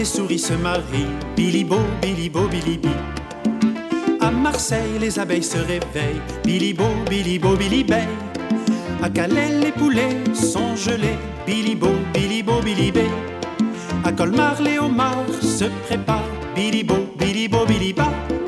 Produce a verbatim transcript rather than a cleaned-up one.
les souris se marient, bilibo, bilibo, bilibi. À Marseille, les abeilles se réveillent, bilibo, bilibo, bilibey. À Calais, les poulets sont gelés, bilibo, bilibo, bilibé. À Colmar, les homards se préparent, bilibo, bilibo, biliba.